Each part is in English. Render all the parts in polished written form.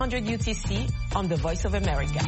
100 UTC on the Voice of America.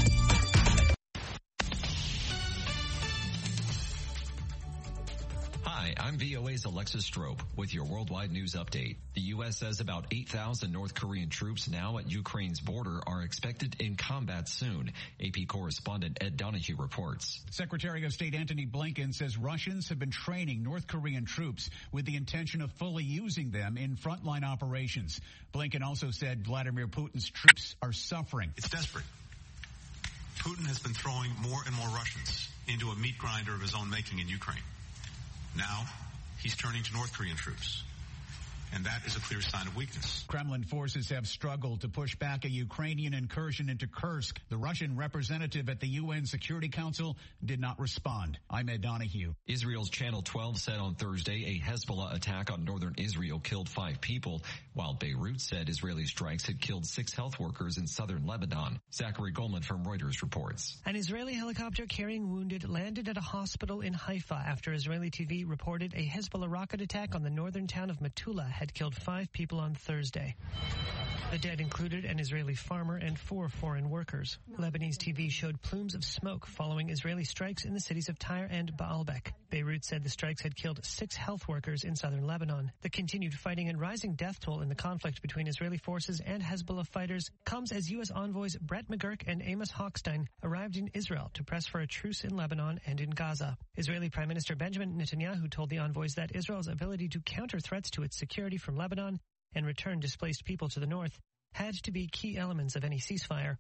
Hi, I'm VOA's Alexis Strope with your worldwide news update. The U.S. says about 8,000 North Korean troops now at Ukraine's border are expected in combat soon. AP correspondent Ed Donahue reports. Secretary of State Antony Blinken says Russians have been training North Korean troops with the intention of fully using them in frontline operations. Blinken also said Vladimir Putin's troops are suffering. It's desperate. Putin has been throwing more and more Russians into a meat grinder of his own making in Ukraine. Now, he's turning to North Korean troops. And that is a clear sign of weakness. Kremlin forces have struggled to push back a Ukrainian incursion into Kursk. The Russian representative at the UN Security Council did not respond. I'm Ed Donahue. Israel's Channel 12 said on Thursday a Hezbollah attack on northern Israel killed 5 people, while Beirut said Israeli strikes had killed 6 health workers in southern Lebanon. Zachary Goldman from Reuters reports. An Israeli helicopter carrying wounded landed at a hospital in Haifa after Israeli TV reported a Hezbollah rocket attack on the northern town of Metula had killed 5 people on Thursday. The dead included an Israeli farmer and 4 foreign workers. Lebanese TV showed plumes of smoke following Israeli strikes in the cities of Tyre and Baalbek. Beirut said the strikes had killed 6 health workers in southern Lebanon. The continued fighting and rising death toll in the conflict between Israeli forces and Hezbollah fighters comes as U.S. envoys Brett McGurk and Amos Hochstein arrived in Israel to press for a truce in Lebanon and in Gaza. Israeli Prime Minister Benjamin Netanyahu told the envoys that Israel's ability to counter threats to its security from Lebanon and return displaced people to the north had to be key elements of any ceasefire.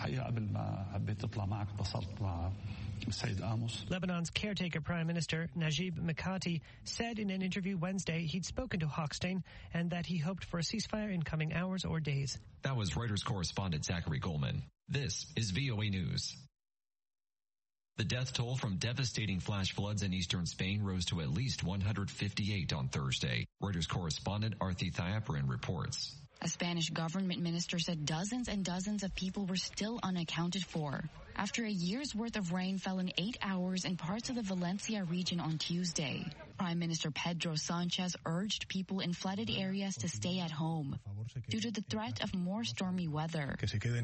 Lebanon's caretaker Prime Minister Najib Mikati said in an interview Wednesday he'd spoken to Hochstein and that he hoped for a ceasefire in coming hours or days. That was Reuters correspondent Zachary Goldman. This is VOA News. The death toll from devastating flash floods in eastern Spain rose to at least 158 on Thursday. Reuters correspondent Arthi Thiaparan reports. A Spanish government minister said dozens and dozens of people were still unaccounted for after a year's worth of rain fell in 8 hours in parts of the Valencia region on Tuesday. Prime Minister Pedro Sanchez urged people in flooded areas to stay at home due to the threat of more stormy weather.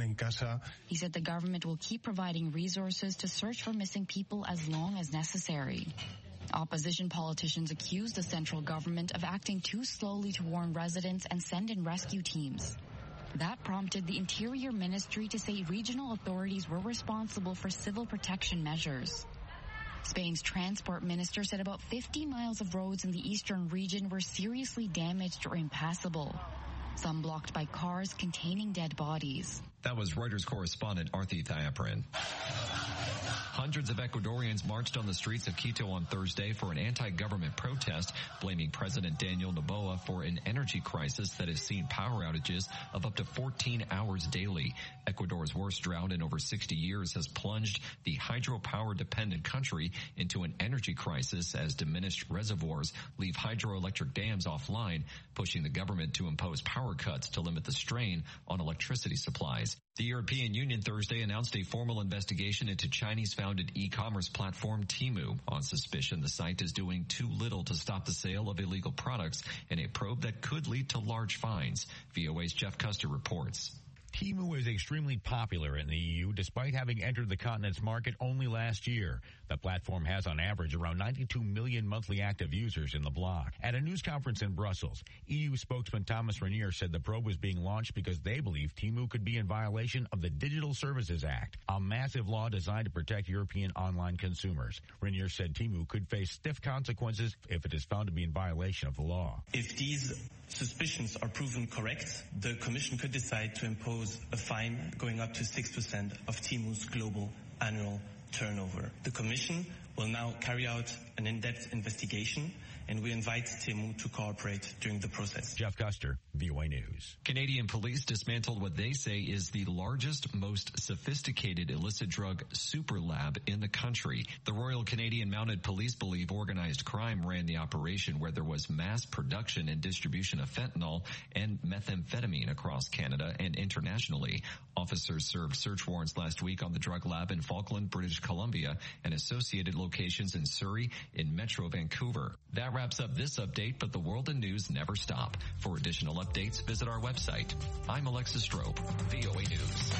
He said the government will keep providing resources to search for missing people as long as necessary. Opposition politicians accused the central government of acting too slowly to warn residents and send in rescue teams. That prompted the Interior Ministry to say regional authorities were responsible for civil protection measures. Spain's transport minister said about 50 miles of roads in the eastern region were seriously damaged or impassable, some blocked by cars containing dead bodies. That was Reuters correspondent Arthi Thiaparan. Hundreds of Ecuadorians marched on the streets of Quito on Thursday for an anti-government protest, blaming President Daniel Noboa for an energy crisis that has seen power outages of up to 14 hours daily. Ecuador's worst drought in over 60 years has plunged the hydropower-dependent country into an energy crisis as diminished reservoirs leave hydroelectric dams offline, pushing the government to impose power cuts to limit the strain on electricity supplies. The European Union Thursday announced a formal investigation into Chinese-founded e-commerce platform Temu on suspicion the site is doing too little to stop the sale of illegal products in a probe that could lead to large fines. VOA's Jeff Custer reports. Temu is extremely popular in the EU despite having entered the continent's market only last year. The platform has on average around 92 million monthly active users in the bloc. At a news conference in Brussels, EU spokesman Thomas Renier said the probe was being launched because they believe Temu could be in violation of the Digital Services Act, a massive law designed to protect European online consumers. Renier said Temu could face stiff consequences if it is found to be in violation of the law. If these suspicions are proven correct, the Commission could decide to impose a fine going up to 6% of Temu's global annual turnover. The Commission will now carry out an in-depth investigation, and we invite Temu to cooperate during the process. Jeff Custer, VOA News. Canadian police dismantled what they say is the largest, most sophisticated illicit drug super lab in the country. The Royal Canadian Mounted Police believe organized crime ran the operation where there was mass production and distribution of fentanyl and methamphetamine across Canada and internationally. Officers served search warrants last week on the drug lab in Falkland, British Columbia, and associated locations in Surrey in Metro Vancouver. That wraps up this update, but the world and news never stop. For additional updates, visit our website. I'm Alexis Strobe, VOA News.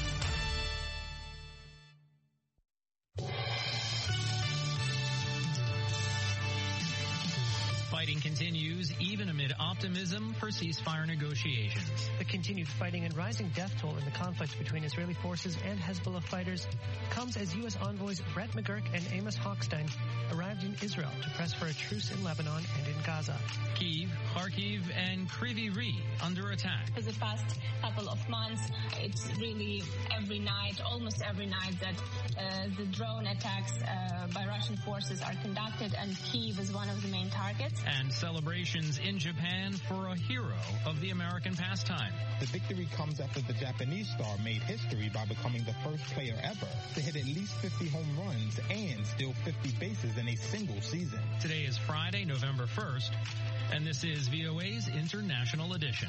Fighting continues even amid optimism for ceasefire negotiations. The continued fighting and rising death toll in the conflict between Israeli forces and Hezbollah fighters comes as U.S. envoys Brett McGurk and Amos Hochstein arrived in Israel to press for a truce in Lebanon and in Gaza. Kyiv, Kharkiv, and Kryvyi Rih under attack. For the past couple of months, it's really every night, almost every night, that the drone attacks by Russian forces are conducted, and Kyiv is one of the main targets. And celebrations in Japan for a hero of the American pastime. The victory comes after the Japanese star made history by becoming the first player ever to hit at least 50 home runs and steal 50 bases in a single season. Today is Friday, November 1st, and this is VOA's International Edition.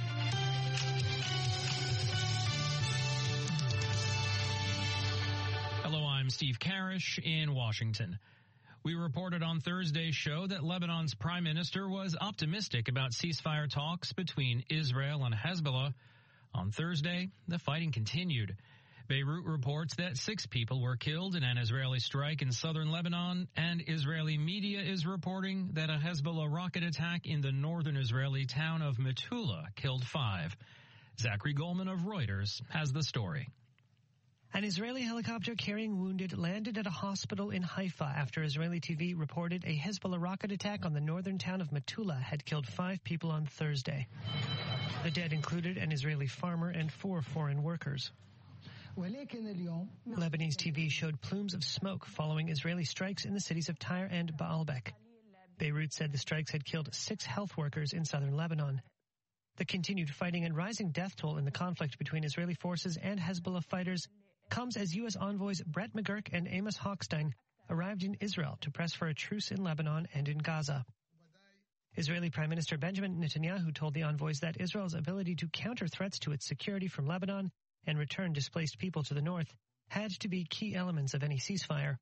Hello, I'm Steve Karish in Washington. We reported on Thursday's show that Lebanon's prime minister was optimistic about ceasefire talks between Israel and Hezbollah. On Thursday, the fighting continued. Beirut reports that 6 people were killed in an Israeli strike in southern Lebanon, and Israeli media is reporting that a Hezbollah rocket attack in the northern Israeli town of Metula killed 5. Zachary Goldman of Reuters has the story. An Israeli helicopter carrying wounded landed at a hospital in Haifa after Israeli TV reported a Hezbollah rocket attack on the northern town of Metula had killed 5 people on Thursday. The dead included an Israeli farmer and 4 foreign workers. Lebanese TV showed plumes of smoke following Israeli strikes in the cities of Tyre and Baalbek. Beirut said the strikes had killed 6 health workers in southern Lebanon. The continued fighting and rising death toll in the conflict between Israeli forces and Hezbollah fighters comes as U.S. envoys Brett McGurk and Amos Hochstein arrived in Israel to press for a truce in Lebanon and in Gaza. Israeli Prime Minister Benjamin Netanyahu told the envoys that Israel's ability to counter threats to its security from Lebanon and return displaced people to the north had to be key elements of any ceasefire.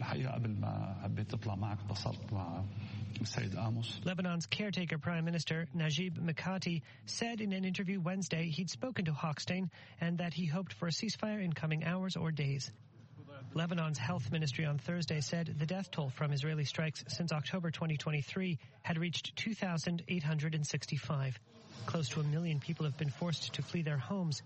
Lebanon's caretaker Prime Minister Najib Mikati said in an interview Wednesday he'd spoken to Hochstein and that he hoped for a ceasefire in coming hours or days. Lebanon's health ministry on Thursday said the death toll from Israeli strikes since October 2023 had reached 2,865. Close to 1 million people have been forced to flee their homes.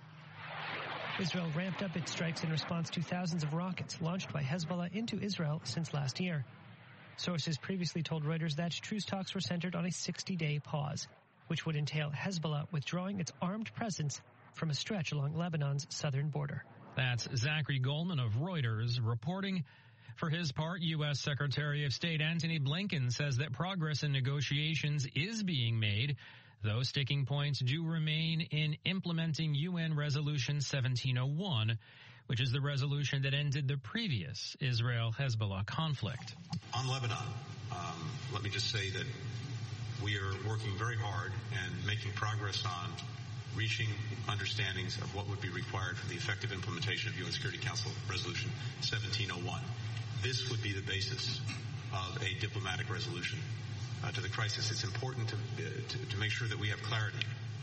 Israel ramped up its strikes in response to thousands of rockets launched by Hezbollah into Israel since last year. Sources previously told Reuters that truce talks were centered on a 60-day pause, which would entail Hezbollah withdrawing its armed presence from a stretch along Lebanon's southern border. That's Zachary Goldman of Reuters reporting. For his part, U.S. Secretary of State Antony Blinken says that progress in negotiations is being made, though sticking points do remain in implementing UN Resolution 1701, which is the resolution that ended the previous Israel-Hezbollah conflict. On Lebanon, let me just say that we are working very hard and making progress on reaching understandings of what would be required for the effective implementation of UN Security Council Resolution 1701. This would be the basis of a diplomatic resolution to the crisis. It's important to make sure that we have clarity,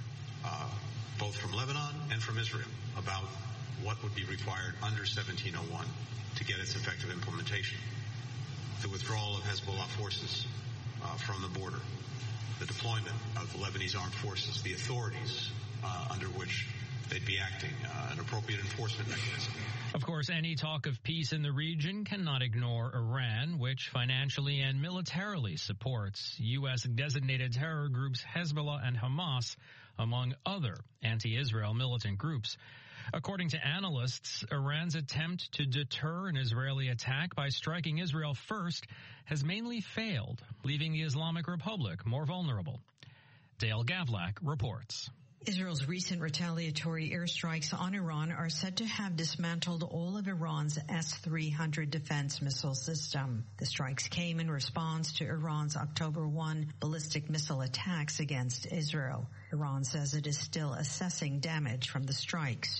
both from Lebanon and from Israel, about what would be required under 1701 to get its effective implementation. The withdrawal of Hezbollah forces from the border, the deployment of the Lebanese armed forces, the authorities under which they'd be acting, an appropriate enforcement mechanism. Of course, any talk of peace in the region cannot ignore Iran, which financially and militarily supports U.S.-designated terror groups Hezbollah and Hamas, among other anti-Israel militant groups. According to analysts, Iran's attempt to deter an Israeli attack by striking Israel first has mainly failed, leaving the Islamic Republic more vulnerable. Dale Gavlak reports. Israel's recent retaliatory airstrikes on Iran are said to have dismantled all of Iran's S-300 defense missile system. The strikes came in response to Iran's October 1 ballistic missile attacks against Israel. Iran says it is still assessing damage from the strikes.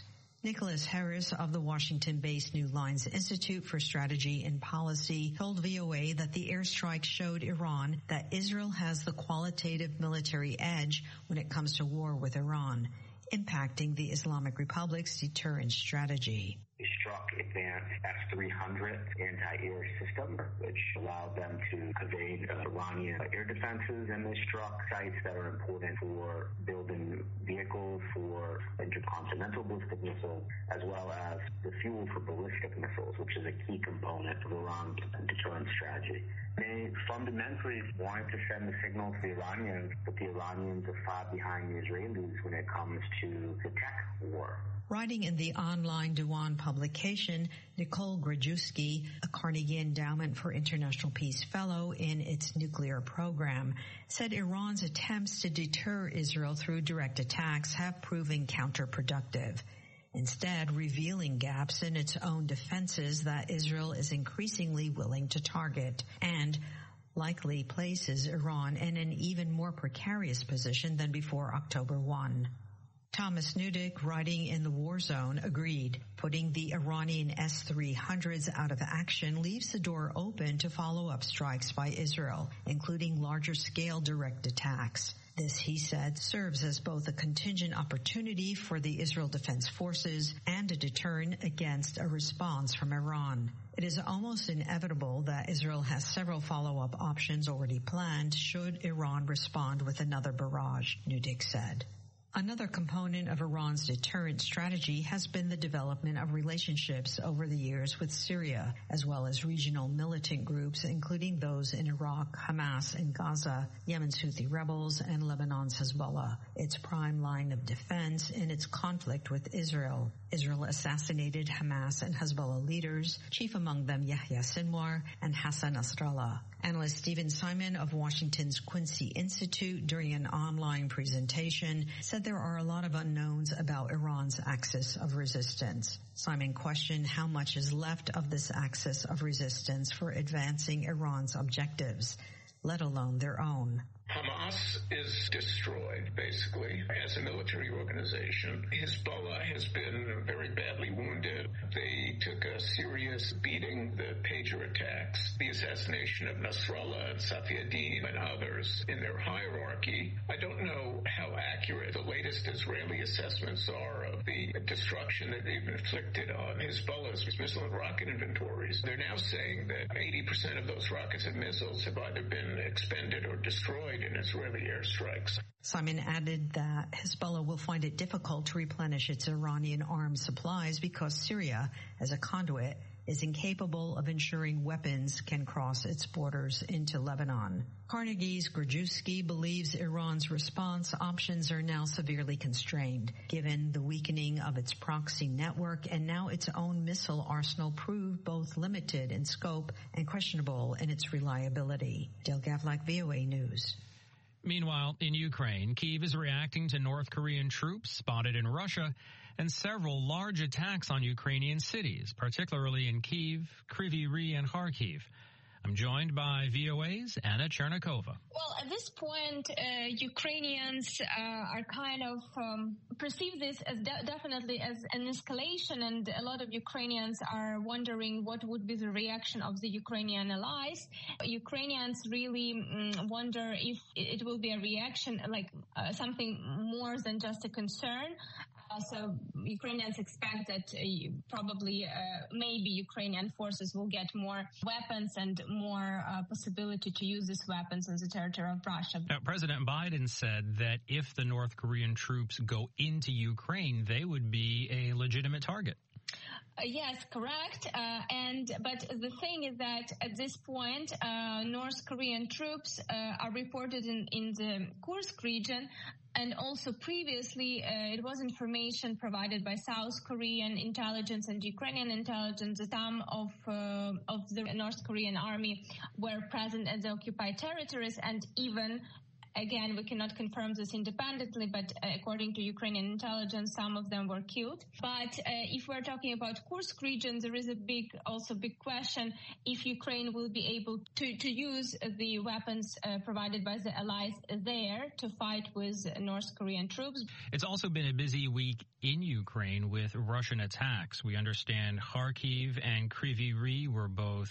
Nicholas Harris of the Washington-based New Lines Institute for Strategy and Policy told VOA that the airstrike showed Iran that Israel has the qualitative military edge when it comes to war with Iran, impacting the Islamic Republic's deterrence strategy. They struck advanced S-300 anti-air system, which allowed them to evade Iranian air defenses, and they struck sites that are important for building vehicles for intercontinental ballistic missiles, as well as the fuel for ballistic missiles, which is a key component of Iran's deterrence strategy. They fundamentally wanted to send the signal to the Iranians that the Iranians are far behind the Israelis when it comes to the tech war. Writing in the online Duan publication, Nicole Grajewski, a Carnegie Endowment for International Peace Fellow in its nuclear program, said Iran's attempts to deter Israel through direct attacks have proven counterproductive, instead revealing gaps in its own defenses that Israel is increasingly willing to target, and likely places Iran in an even more precarious position than before October 1. Thomas Nudik, writing in the War Zone, agreed. Putting the Iranian S-300s out of action leaves the door open to follow-up strikes by Israel, including larger-scale direct attacks. This, he said, serves as both a contingent opportunity for the Israel Defense Forces and a deterrent against a response from Iran. It is almost inevitable that Israel has several follow-up options already planned should Iran respond with another barrage, Nudik said. Another component of Iran's deterrent strategy has been the development of relationships over the years with Syria, as well as regional militant groups, including those in Iraq, Hamas in Gaza, Yemen's Houthi rebels, and Lebanon's Hezbollah, its prime line of defense in its conflict with Israel. Israel assassinated Hamas and Hezbollah leaders, chief among them Yahya Sinwar and Hassan Nasrallah. Analyst Stephen Simon of Washington's Quincy Institute, during an online presentation, said there are a lot of unknowns about Iran's axis of resistance. Simon questioned how much is left of this axis of resistance for advancing Iran's objectives, let alone their own. Hamas is destroyed, basically, as a military organization. Hezbollah has been very badly wounded. They took a serious beating, the pager attacks, the assassination of Nasrallah and Safiaddin and others in their hierarchy. I don't know how accurate the latest Israeli assessments are of the destruction that they've inflicted on Hezbollah's missile and rocket inventories. They're now saying that 80% of those rockets and missiles have either been expended or destroyed in Israeli airstrikes. Simon added that Hezbollah will find it difficult to replenish its Iranian arms supplies because Syria, as a conduit, is incapable of ensuring weapons can cross its borders into Lebanon. Carnegie's Grajewski believes Iran's response options are now severely constrained, given the weakening of its proxy network and now its own missile arsenal proved both limited in scope and questionable in its reliability. Del Gavlak, VOA News. Meanwhile, in Ukraine, Kyiv is reacting to North Korean troops spotted in Russia and several large attacks on Ukrainian cities, particularly in Kyiv, Kryvyi Rih, and Kharkiv. I'm joined by VOA's Anna Chernikova. Well, at this point, Ukrainians are kind of perceive this as definitely as an escalation, and a lot of Ukrainians are wondering what would be the reaction of the Ukrainian allies. Ukrainians really wonder if it will be a reaction, like something more than just a concern. So Ukrainians expect that probably maybe Ukrainian forces will get more weapons and more possibility to use these weapons on the territory of Russia. Now, President Biden said that if the North Korean troops go into Ukraine, they would be a legitimate target. Yes, correct. But the thing is that at this point, North Korean troops are reported in the Kursk region. And also previously, it was information provided by South Korean intelligence and Ukrainian intelligence that some of the North Korean army were present at the occupied territories, and even Again, we cannot confirm this independently, but according to Ukrainian intelligence, some of them were killed. But if we're talking about Kursk region, there is a big question if Ukraine will be able to use the weapons provided by the allies there to fight with North Korean troops. It's also been a busy week in Ukraine with Russian attacks. We understand Kharkiv and Kryvyi Rih were both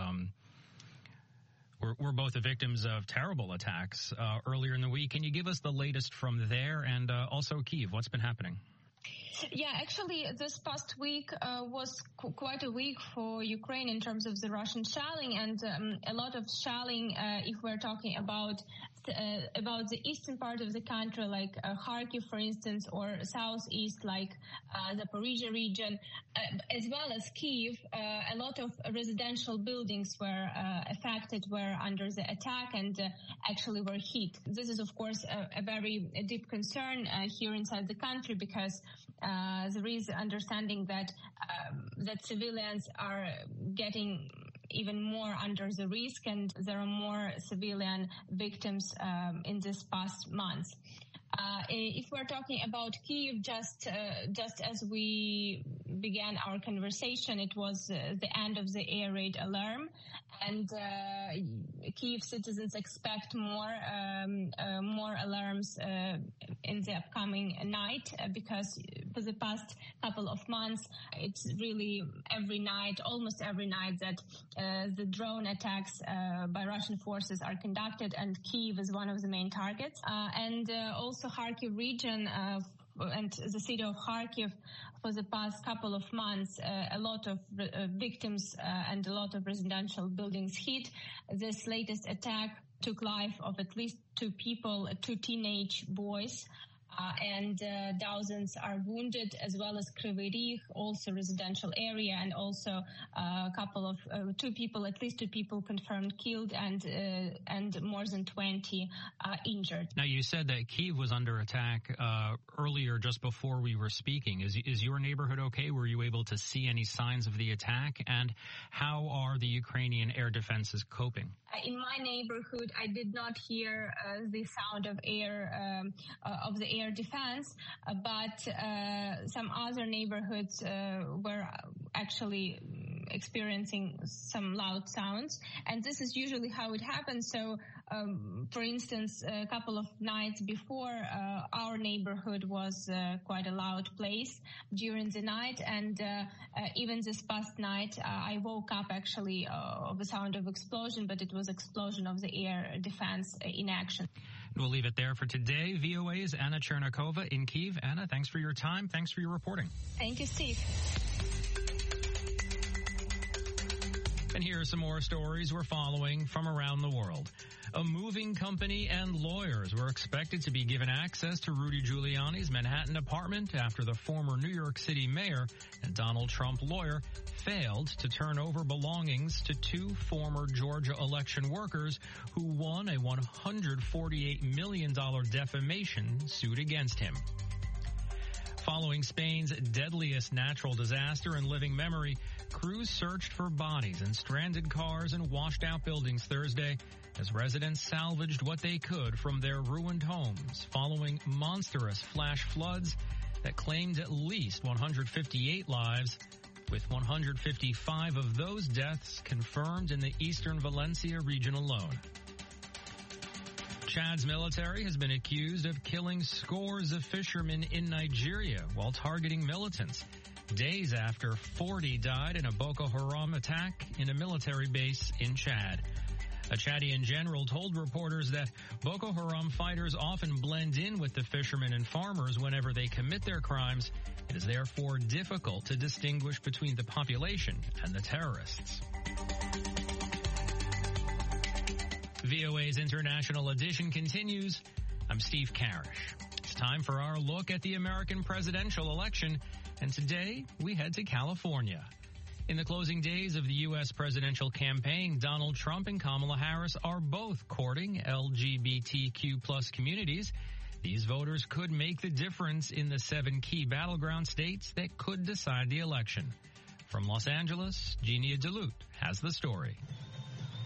the victims of terrible attacks earlier in the week. Can you give us the latest from there and also Kyiv? What's been happening? Yeah, actually, this past week was quite a week for Ukraine in terms of the Russian shelling, and a lot of shelling, if we're talking about the eastern part of the country, like Kharkiv, for instance, or southeast, like the Zaporizhia region, as well as Kyiv. A lot of residential buildings were affected, were under the attack, and actually were hit. This is, of course, a very deep concern here inside the country, because there is understanding that civilians are getting even more under the risk, and there are more civilian victims in this past months. If we're talking about Kyiv, just as we began our conversation, it was the end of the air raid alarm, and Kyiv citizens expect more alarms in the upcoming night, because for the past couple of months, it's really almost every night, that the drone attacks by Russian forces are conducted, and Kyiv is one of the main targets. And also Kharkiv region and the city of Kharkiv, for the past couple of months, a lot of victims and a lot of residential buildings hit. This latest attack took life of at least 2 people, 2 teenage boys, and thousands are wounded, as well as Kryvyi Rih, also residential area, and also at least 2 people confirmed killed, and more than 20 injured. Now, you said that Kyiv was under attack earlier, just before we were speaking. Is your neighborhood okay? Were you able to see any signs of the attack? And how are the Ukrainian air defenses coping? In my neighborhood, I did not hear the sound of the air defense, but some other neighborhoods were actually experiencing some loud sounds, and this is usually how it happens. So, for instance, a couple of nights before, our neighborhood was quite a loud place during the night, and even this past night, I woke up actually of the sound of explosion, but it was explosion of the air defense in action. We'll leave it there for today. VOA's Anna Chernikova in Kyiv. Anna, thanks for your time. Thanks for your reporting. Thank you, Steve. And here are some more stories we're following from around the world. A moving company and lawyers were expected to be given access to Rudy Giuliani's Manhattan apartment after the former New York City mayor and Donald Trump lawyer failed to turn over belongings to 2 former Georgia election workers who won a $148 million defamation suit against him. Following Spain's deadliest natural disaster in living memory, crews searched for bodies in stranded cars and washed-out buildings Thursday as residents salvaged what they could from their ruined homes following monstrous flash floods that claimed at least 158 lives, with 155 of those deaths confirmed in the eastern Valencia region alone. Chad's military has been accused of killing scores of fishermen in Nigeria while targeting militants, days after 40 died in a Boko Haram attack in a military base in Chad. A Chadian general told reporters that Boko Haram fighters often blend in with the fishermen and farmers whenever they commit their crimes. It is therefore difficult to distinguish between the population and the terrorists. VOA's International Edition continues. I'm Steve Karish. It's time for our look at the American presidential election, and today we head to California. In the closing days of the U.S. presidential campaign, Donald Trump and Kamala Harris are both courting LGBTQ plus communities. These voters could make the difference in the 7 key battleground states that could decide the election. From Los Angeles, Genia Duluth has the story.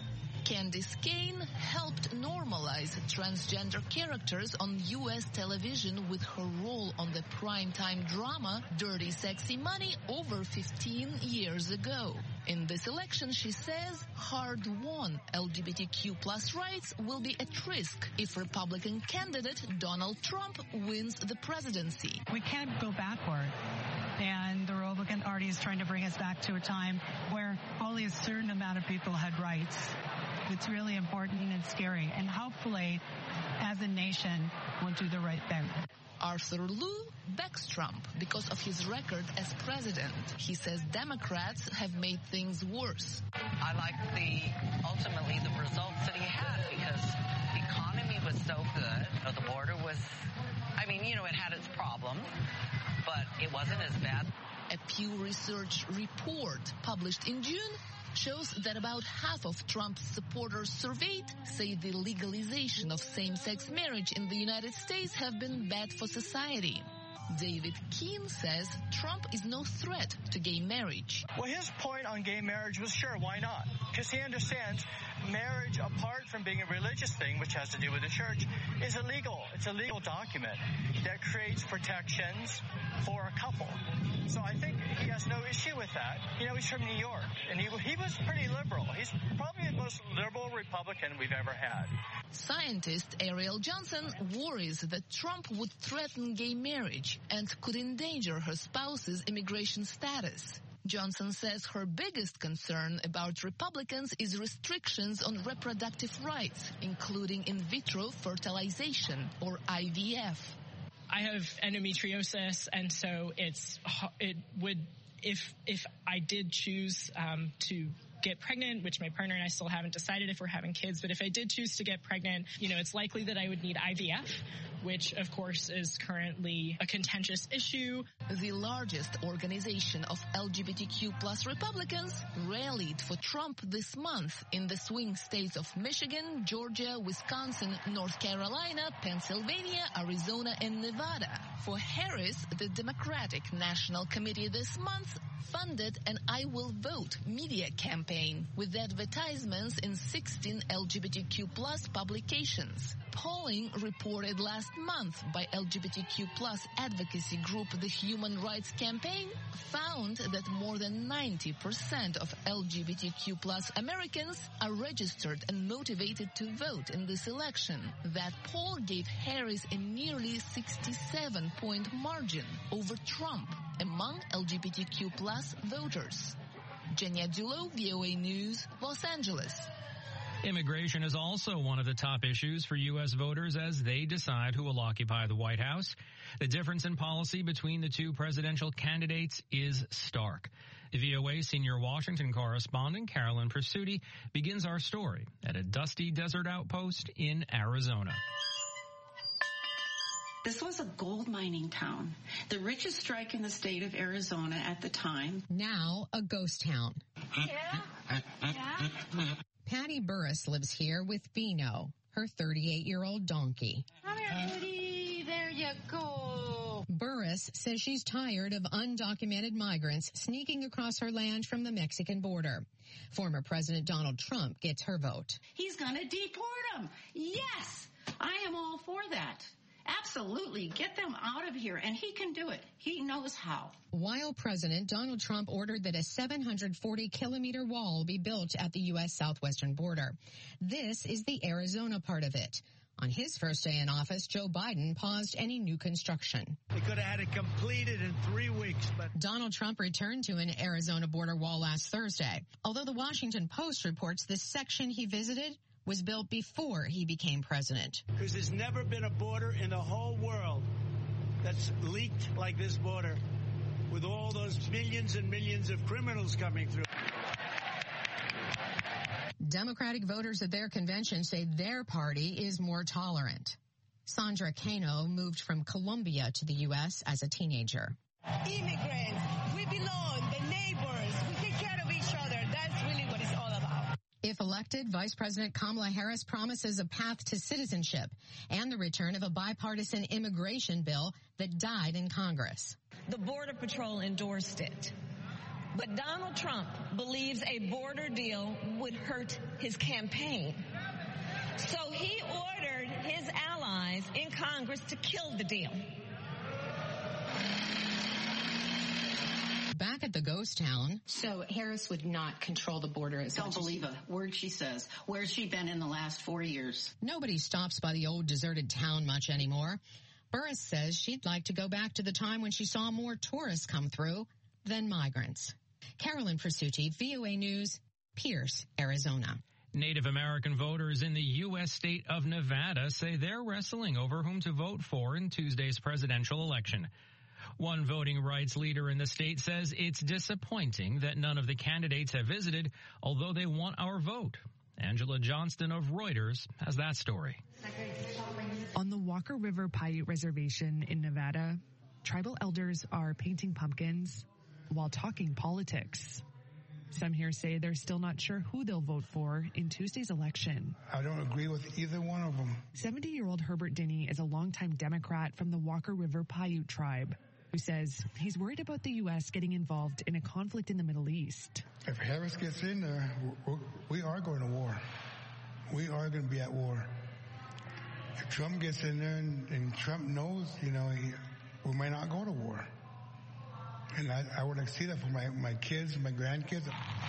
Candice Kane helped normalize transgender characters on U.S. television with her role on the primetime drama Dirty Sexy Money over 15 years ago. In this election, she says, hard-won LGBTQ plus rights will be at risk if Republican candidate Donald Trump wins the presidency. We can't go backward. And the Republican Party is trying to bring us back to a time where only a certain amount of people had rights. It's really important and scary. And hopefully, as a nation, we'll do the right thing. Arthur Liu backs Trump because of his record as president. He says Democrats have made things worse. I like ultimately the results that he had because the economy was so good. The border was, it had its problems, but it wasn't as bad. A Pew Research report published in June shows that about half of Trump's supporters surveyed say the legalization of same-sex marriage in the United States have been bad for society. David Keene says Trump is no threat to gay marriage. Well, his point on gay marriage was sure, why not? Because he understands marriage, apart from being a religious thing, which has to do with the church, is illegal. It's a legal document that creates protections for a couple. So I think he has no issue with that. He's from New York, and he was pretty liberal. He's probably the most liberal Republican we've ever had. Scientist Ariel Johnson worries that Trump would threaten gay marriage and could endanger her spouse's immigration status. Johnson says her biggest concern about Republicans is restrictions on reproductive rights, including in vitro fertilization, or IVF. I have endometriosis, and so if I did choose to get pregnant, which my partner and I still haven't decided if we're having kids, but if I did choose to get pregnant, it's likely that I would need IVF, which of course is currently a contentious issue. The largest organization of LGBTQ plus Republicans rallied for Trump this month in the swing states of Michigan, Georgia, Wisconsin, North Carolina, Pennsylvania, Arizona, and Nevada. For Harris, the Democratic National Committee this month funded an I Will Vote media campaign with advertisements in 16 LGBTQ plus publications. Polling reported last month by LGBTQ plus advocacy group The Human Rights Campaign found that more than 90% of LGBTQ plus Americans are registered and motivated to vote in this election. That poll gave Harris a nearly 67-point margin over Trump among LGBTQ plus voters. Jenya Dulo, VOA News, Los Angeles. Immigration is also one of the top issues for U.S. voters as they decide who will occupy the White House. The difference in policy between the two presidential candidates is stark. VOA senior Washington correspondent Carolyn Pursuti begins our story at a dusty desert outpost in Arizona. This was a gold mining town, the richest strike in the state of Arizona at the time. Now a ghost town. Yeah. Patty Burris lives here with Beano, her 38-year-old donkey. Come here, Rudy. There you go. Burris says she's tired of undocumented migrants sneaking across her land from the Mexican border. Former President Donald Trump gets her vote. He's going to deport them. Yes, I am all for that. Absolutely. Get them out of here. And he can do it. He knows how. While president, Donald Trump ordered that a 740-kilometer wall be built at the U.S. southwestern border. This is the Arizona part of it. On his first day in office, Joe Biden paused any new construction. They could have had it completed in 3 weeks. But Donald Trump returned to an Arizona border wall last Thursday. Although the Washington Post reports this section he visited was built before he became president. Because there's never been a border in the whole world that's leaked like this border, with all those millions and millions of criminals coming through. Democratic voters at their convention say their party is more tolerant. Sandra Cano moved from Colombia to the U.S. as a teenager. Immigrants, we belong, the neighbors, we take care of each other. That's really what it's all about. If elected, Vice President Kamala Harris promises a path to citizenship and the return of a bipartisan immigration bill that died in Congress. The Border Patrol endorsed it. But Donald Trump believes a border deal would hurt his campaign. So he ordered his allies in Congress to kill the deal. Back at the ghost town. So Harris would not control the border as much. Don't believe a word she says. Where's she been in the last 4 years? Nobody stops by the old deserted town much anymore. Burris says she'd like to go back to the time when she saw more tourists come through than migrants. Carolyn Presutti, VOA News, Pierce, Arizona. Native American voters in the U.S. state of Nevada say they're wrestling over whom to vote for in Tuesday's presidential election. One voting rights leader in the state says it's disappointing that none of the candidates have visited, although they want our vote. Angela Johnston of Reuters has that story. On the Walker River Paiute Reservation in Nevada, tribal elders are painting pumpkins while talking politics. Some here say they're still not sure who they'll vote for in Tuesday's election. I don't agree with either one of them. 70-year-old Herbert Dinney is a longtime Democrat from the Walker River Paiute tribe, who says he's worried about the U.S. getting involved in a conflict in the Middle East. If Harris gets in there, we are going to war. We are going to be at war. If Trump gets in there and Trump knows, we may not go to war. And I would like to see that for my kids, my grandkids.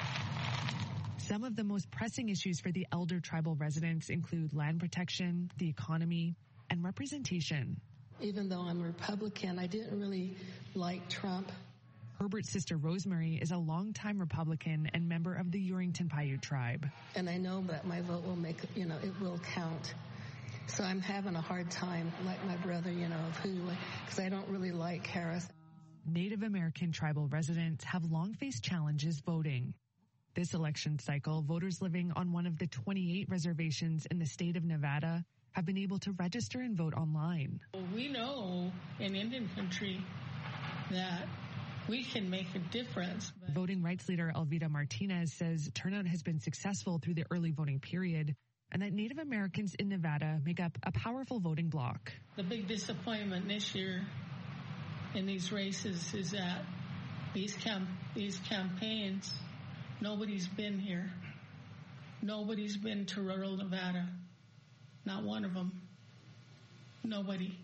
Some of the most pressing issues for the elder tribal residents include land protection, the economy, and representation. Even though I'm a Republican, I didn't really like Trump. Herbert's sister Rosemary is a longtime Republican and member of the Urington Paiute tribe. And I know that my vote will it will count. So I'm having a hard time, like my brother, because I don't really like Harris. Native American tribal residents have long faced challenges voting. This election cycle, voters living on one of the 28 reservations in the state of Nevada have been able to register and vote online. We know in Indian country that we can make a difference. Voting rights leader Elvira Martinez says turnout has been successful through the early voting period and that Native Americans in Nevada make up a powerful voting bloc. The big disappointment this year in these races is that these campaigns, nobody's been here. Nobody's been to rural Nevada. Not one of them. Nobody.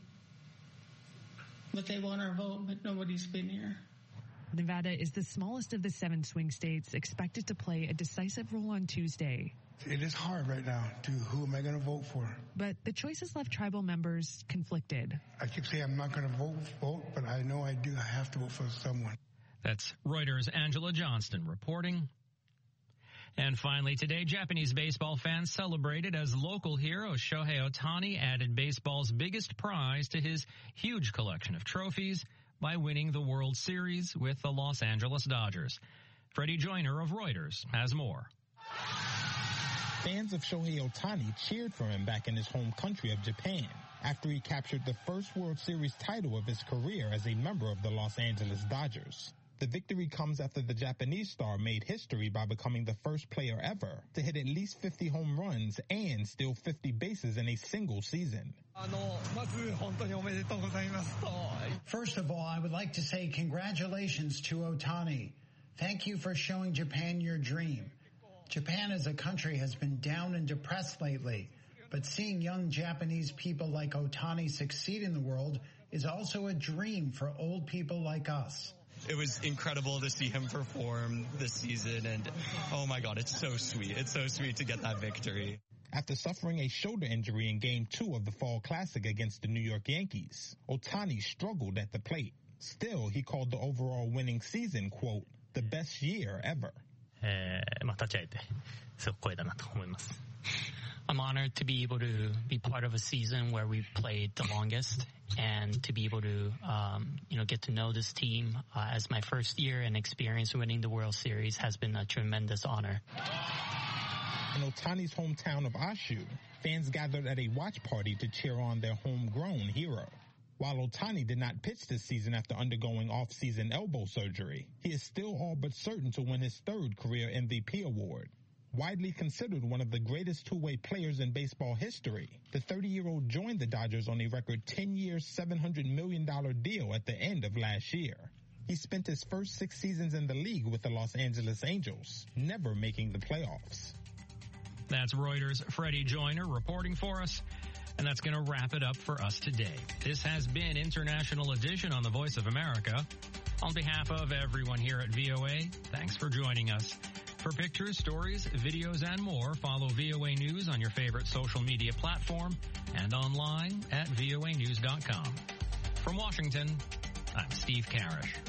But they want our vote, but nobody's been here. Nevada is the smallest of the 7 swing states, expected to play a decisive role on Tuesday. It is hard right now to who am I going to vote for. But the choices left tribal members conflicted. I keep saying I'm not going to vote, but I know I do. I have to vote for someone. That's Reuters' Angela Johnston reporting. And finally today, Japanese baseball fans celebrated as local hero Shohei Ohtani added baseball's biggest prize to his huge collection of trophies by winning the World Series with the Los Angeles Dodgers. Freddie Joyner of Reuters has more. Fans of Shohei Ohtani cheered for him back in his home country of Japan after he captured the first World Series title of his career as a member of the Los Angeles Dodgers. The victory comes after the Japanese star made history by becoming the first player ever to hit at least 50 home runs and steal 50 bases in a single season. First of all, I would like to say congratulations to Ohtani. Thank you for showing Japan your dream. Japan as a country has been down and depressed lately, but seeing young Japanese people like Ohtani succeed in the world is also a dream for old people like us. It was incredible to see him perform this season, and oh my God, it's so sweet. It's so sweet to get that victory. After suffering a shoulder injury in Game 2 of the Fall Classic against the New York Yankees, Ohtani struggled at the plate. Still, he called the overall winning season, quote, the best year ever. I'm honored to be able to be part of a season where we played the longest and to be able to, get to know this team as my first year and experience winning the World Series has been a tremendous honor. In Ohtani's hometown of Ashu, fans gathered at a watch party to cheer on their homegrown hero. While Ohtani did not pitch this season after undergoing off-season elbow surgery, he is still all but certain to win his third career MVP award. Widely considered one of the greatest two-way players in baseball history, the 30-year-old joined the Dodgers on a record 10-year, $700 million deal at the end of last year. He spent his first 6 seasons in the league with the Los Angeles Angels, never making the playoffs. That's Reuters' Freddie Joyner reporting for us. And that's going to wrap it up for us today. This has been International Edition on the Voice of America. On behalf of everyone here at VOA, thanks for joining us. For pictures, stories, videos, and more, follow VOA News on your favorite social media platform and online at voanews.com. From Washington, I'm Steve Karish.